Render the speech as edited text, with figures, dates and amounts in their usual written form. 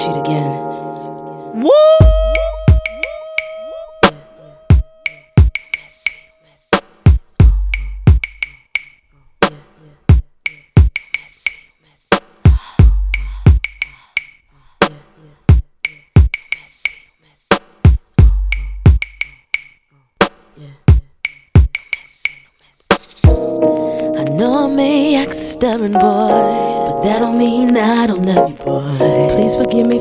cheat again. Woo! I know I may act stubborn, boy, but that don't mean I don't love you, boy. Please forgive me